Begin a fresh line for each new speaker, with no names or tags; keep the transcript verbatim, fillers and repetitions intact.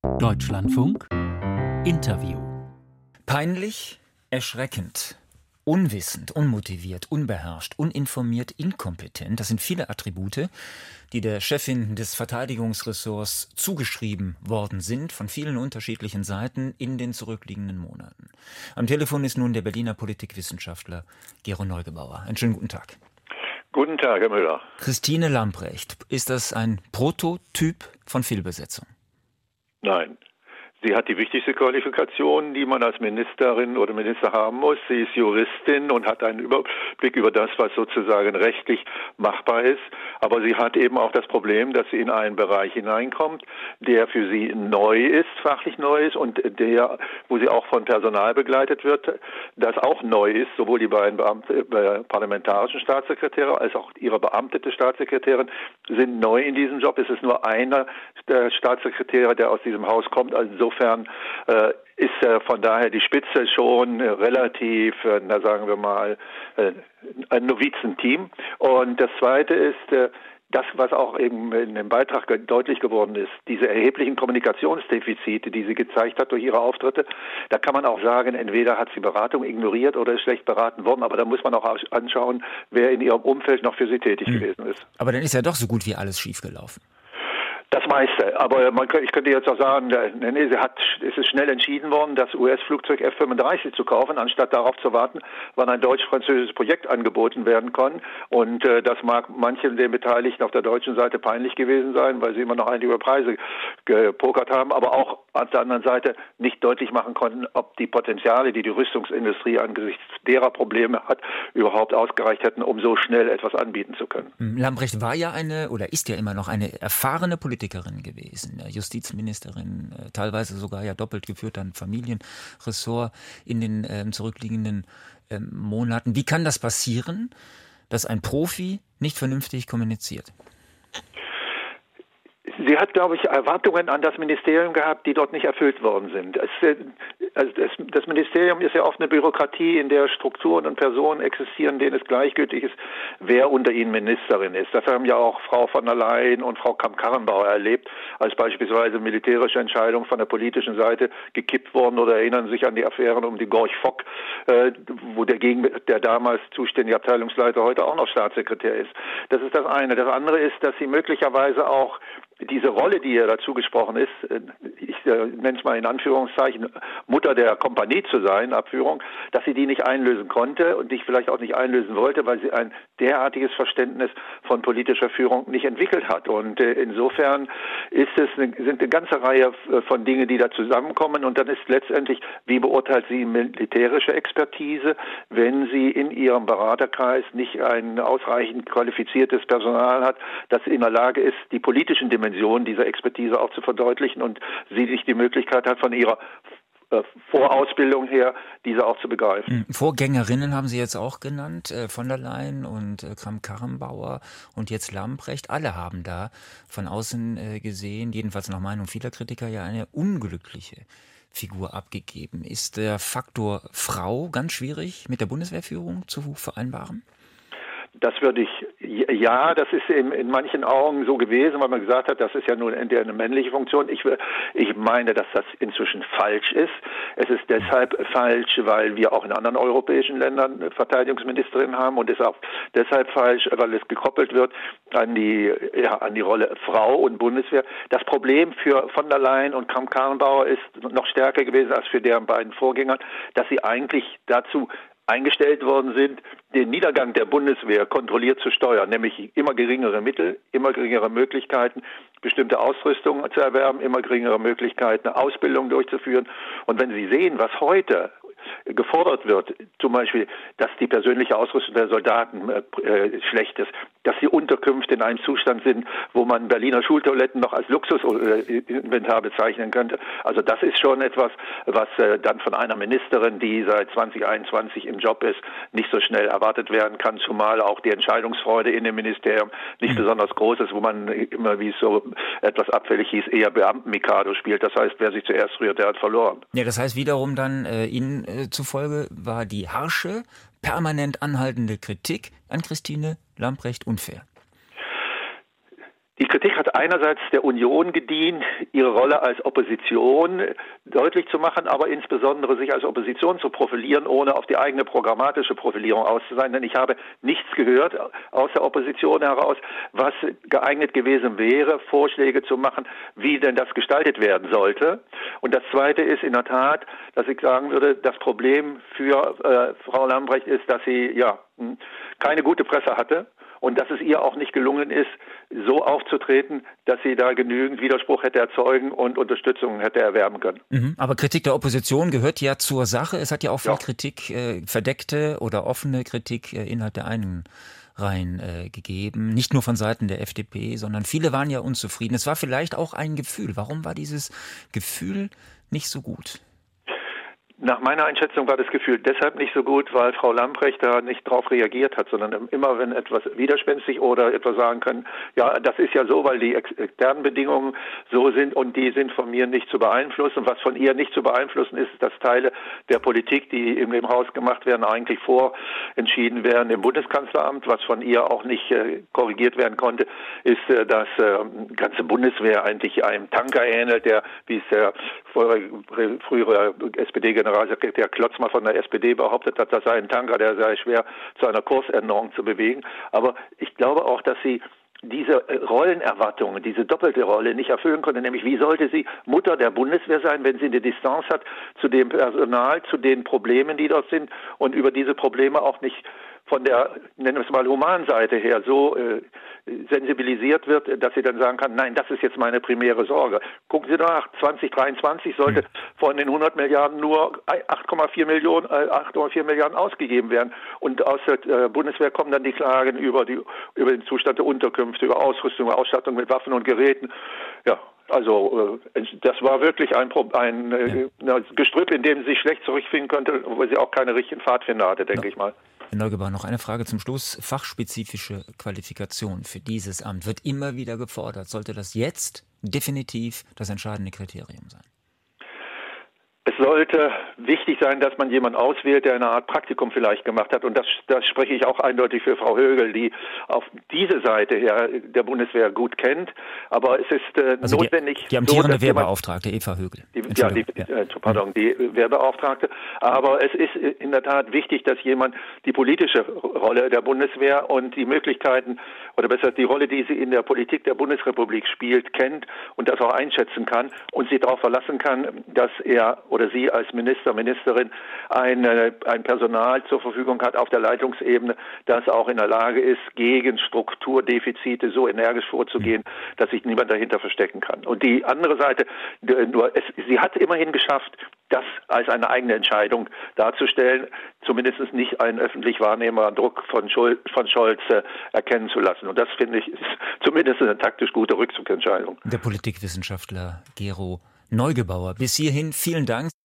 Deutschlandfunk Interview.
Peinlich, erschreckend, unwissend, unmotiviert, unbeherrscht, uninformiert, inkompetent. Das sind viele Attribute, die der Chefin des Verteidigungsressorts zugeschrieben worden sind, von vielen unterschiedlichen Seiten in den zurückliegenden Monaten. Am Telefon ist nun der Berliner Politikwissenschaftler Gero Neugebauer. Einen schönen guten Tag.
Guten Tag, Herr Müller.
Christine Lambrecht, ist das ein Prototyp von Fehlbesetzung?
Nein. Sie hat die wichtigste Qualifikation, die man als Ministerin oder Minister haben muss. Sie ist Juristin und hat einen Überblick über das, was sozusagen rechtlich machbar ist. Aber sie hat eben auch das Problem, dass sie in einen Bereich hineinkommt, der für sie neu ist, fachlich neu ist und der, wo sie auch von Personal begleitet wird, das auch neu ist. Sowohl die beiden Beamte, äh, parlamentarischen Staatssekretäre als auch ihre beamtete Staatssekretärin sind neu in diesem Job. Es ist nur einer der Staatssekretäre, der aus diesem Haus kommt. Also Insofern äh, ist äh, von daher die Spitze schon äh, relativ, äh, na sagen wir mal, äh, ein Novizenteam. Und das Zweite ist äh, das, was auch eben in dem Beitrag deutlich geworden ist, diese erheblichen Kommunikationsdefizite, die sie gezeigt hat durch ihre Auftritte. Da kann man auch sagen, entweder hat sie Beratung ignoriert oder ist schlecht beraten worden, aber da muss man auch anschauen, wer in ihrem Umfeld noch für sie tätig hm. gewesen ist.
Aber dann ist ja doch so gut wie alles schiefgelaufen.
Das meiste, aber man, ich könnte jetzt auch sagen, nee, sie hat, es ist schnell entschieden worden, das U S-Flugzeug F fünfunddreißig zu kaufen, anstatt darauf zu warten, wann ein deutsch-französisches Projekt angeboten werden kann. Und äh, das mag manchen den Beteiligten auf der deutschen Seite peinlich gewesen sein, weil sie immer noch einige über Preise gepokert haben, aber auch auf der anderen Seite nicht deutlich machen konnten, ob die Potenziale, die die Rüstungsindustrie angesichts derer Probleme hat, überhaupt ausgereicht hätten, um so schnell etwas anbieten zu können.
Lambrecht war ja eine, oder ist ja immer noch eine erfahrene Politikerin gewesen, Justizministerin, teilweise sogar ja doppelt geführt, dann Familienressort in den ähm, zurückliegenden ähm, Monaten. Wie kann das passieren, dass ein Profi nicht vernünftig kommuniziert?
Sie hat, glaube ich, Erwartungen an das Ministerium gehabt, die dort nicht erfüllt worden sind. Es, also das, das Ministerium ist ja oft eine Bürokratie, in der Strukturen und Personen existieren, denen es gleichgültig ist, wer unter ihnen Ministerin ist. Das haben ja auch Frau von der Leyen und Frau Kramp-Karrenbauer erlebt, als beispielsweise militärische Entscheidungen von der politischen Seite gekippt wurden oder erinnern sich an die Affären um die Gorch Fock, äh, wo der, gegen, der damals zuständige Abteilungsleiter heute auch noch Staatssekretär ist. Das ist das eine. Das andere ist, dass sie möglicherweise auch diese Rolle, die ihr dazu gesprochen ist, ich äh, nenne es mal in Anführungszeichen, Mutter der Kompanie zu sein, Abführung, dass sie die nicht einlösen konnte und dich vielleicht auch nicht einlösen wollte, weil sie ein derartiges Verständnis von politischer Führung nicht entwickelt hat. Und äh, insofern ist es eine, sind eine ganze Reihe von Dingen, die da zusammenkommen. Und dann ist letztendlich, wie beurteilt sie militärische Expertise, wenn sie in ihrem Beraterkreis nicht ein ausreichend qualifiziertes Personal hat, das in der Lage ist, die politischen Dimensionen dieser Expertise auch zu verdeutlichen und sie nicht die Möglichkeit hat, von ihrer äh, Vorausbildung her, diese auch zu begreifen.
Vorgängerinnen haben Sie jetzt auch genannt, äh, von der Leyen und äh, Kramp-Karrenbauer und jetzt Lambrecht. Alle haben da von außen äh, gesehen, jedenfalls nach Meinung vieler Kritiker, ja eine unglückliche Figur abgegeben. Ist der Faktor Frau ganz schwierig mit der Bundeswehrführung zu vereinbaren?
Das würde ich, ja, das ist in, in manchen Augen so gewesen, weil man gesagt hat, das ist ja nun entweder eine männliche Funktion. Ich, ich meine, dass das inzwischen falsch ist. Es ist deshalb falsch, weil wir auch in anderen europäischen Ländern eine Verteidigungsministerin haben und ist auch deshalb falsch, weil es gekoppelt wird an die, ja, an die Rolle Frau und Bundeswehr. Das Problem für von der Leyen und Kramp-Karrenbauer ist noch stärker gewesen als für deren beiden Vorgänger, dass sie eigentlich dazu eingestellt worden sind, den Niedergang der Bundeswehr kontrolliert zu steuern, nämlich immer geringere Mittel, immer geringere Möglichkeiten, bestimmte Ausrüstung zu erwerben, immer geringere Möglichkeiten, Ausbildung durchzuführen. Und wenn Sie sehen, was heute gefordert wird, zum Beispiel, dass die persönliche Ausrüstung der Soldaten äh, schlecht ist, dass die Unterkünfte in einem Zustand sind, wo man Berliner Schultoiletten noch als Luxusinventar bezeichnen könnte. Also das ist schon etwas, was äh, dann von einer Ministerin, die seit zwanzig einundzwanzig im Job ist, nicht so schnell erwartet werden kann, zumal auch die Entscheidungsfreude in dem Ministerium nicht mhm. besonders groß ist, wo man immer, wie es so etwas abfällig hieß, eher Beamten-Mikado spielt. Das heißt, wer sich zuerst rührt, der hat verloren.
Ja, das heißt wiederum dann, äh, Ihnen äh, zufolge war die harsche, permanent anhaltende Kritik an Christine Lambrecht unfair.
Die Kritik hat einerseits der Union gedient, ihre Rolle als Opposition deutlich zu machen, aber insbesondere sich als Opposition zu profilieren, ohne auf die eigene programmatische Profilierung aus zu sein. Denn ich habe nichts gehört aus der Opposition heraus, was geeignet gewesen wäre, Vorschläge zu machen, wie denn das gestaltet werden sollte. Und das Zweite ist in der Tat, dass ich sagen würde, das Problem für äh, Frau Lambrecht ist, dass sie ja keine gute Presse hatte. Und dass es ihr auch nicht gelungen ist, so aufzutreten, dass sie da genügend Widerspruch hätte erzeugen und Unterstützung hätte erwerben können.
Mhm, aber Kritik der Opposition gehört ja zur Sache. Es hat ja auch viel
ja.
Kritik, äh, verdeckte oder offene Kritik äh, innerhalb der einen Reihen äh, gegeben. Nicht nur von Seiten der F D P, sondern viele waren ja unzufrieden. Es war vielleicht auch ein Gefühl. Warum war dieses Gefühl nicht so gut?
Nach meiner Einschätzung war das Gefühl deshalb nicht so gut, weil Frau Lambrecht da nicht drauf reagiert hat, sondern immer, wenn etwas widerspenstig oder etwas sagen können, ja, das ist ja so, weil die externen Bedingungen so sind und die sind von mir nicht zu beeinflussen. Und was von ihr nicht zu beeinflussen ist, dass Teile der Politik, die in dem Haus gemacht werden, eigentlich vorentschieden werden im Bundeskanzleramt. Was von ihr auch nicht äh, korrigiert werden konnte, ist, äh, dass äh, die ganze Bundeswehr eigentlich einem Tanker ähnelt, der, wie es der frühere S P D-Generalsekretär Generalsekretär Klotzmann von der S P D behauptet hat, das sei ein Tanker, der sei schwer zu einer Kursänderung zu bewegen. Aber ich glaube auch, dass sie diese Rollenerwartungen, diese doppelte Rolle nicht erfüllen konnte, nämlich wie sollte sie Mutter der Bundeswehr sein, wenn sie eine Distanz hat zu dem Personal, zu den Problemen, die dort sind und über diese Probleme auch nicht von der, nennen wir es mal, Humanseite her so äh, sensibilisiert wird, dass sie dann sagen kann, nein, das ist jetzt meine primäre Sorge. Gucken Sie nach, zwanzig dreiundzwanzig sollte von den hundert Milliarden nur acht Komma vier Millionen, äh, acht Komma vier Milliarden ausgegeben werden. Und aus der äh, Bundeswehr kommen dann die Klagen über, die, über den Zustand der Unterkünfte, über Ausrüstung, Ausstattung mit Waffen und Geräten. Ja. Also das war wirklich ein, ein ja. Gestrüpp, in dem sie sich schlecht zurechtfinden könnte, wo sie auch keine richtigen Pfadfinder hatte, denke ja. ich mal.
Herr Neugebauer, noch eine Frage zum Schluss. Fachspezifische Qualifikation für dieses Amt wird immer wieder gefordert. Sollte das jetzt definitiv das entscheidende Kriterium sein?
Es sollte wichtig sein, dass man jemanden auswählt, der eine Art Praktikum vielleicht gemacht hat. Und das, das spreche ich auch eindeutig für Frau Högel, die auf diese Seite her der Bundeswehr gut kennt. Aber es ist äh, also notwendig...
Die, die amtierende so, Wehrbeauftragte Eva Högel.
Die, ja, die, ja. Äh, pardon, die Wehrbeauftragte. Aber es ist in der Tat wichtig, dass jemand die politische Rolle der Bundeswehr und die Möglichkeiten, oder besser die Rolle, die sie in der Politik der Bundesrepublik spielt, kennt und das auch einschätzen kann und sich darauf verlassen kann, dass er oder sie als Minister, Ministerin ein, ein Personal zur Verfügung hat auf der Leitungsebene, das auch in der Lage ist, gegen Strukturdefizite so energisch vorzugehen, dass sich niemand dahinter verstecken kann. Und die andere Seite, nur es, sie hat immerhin geschafft, das als eine eigene Entscheidung darzustellen, zumindest nicht einen öffentlich wahrnehmbaren Druck von Scholz, von Scholz äh, erkennen zu lassen. Und das, finde ich, ist zumindest eine taktisch gute Rückzugsentscheidung.
Der Politikwissenschaftler Gero Neugebauer. Bis hierhin vielen Dank.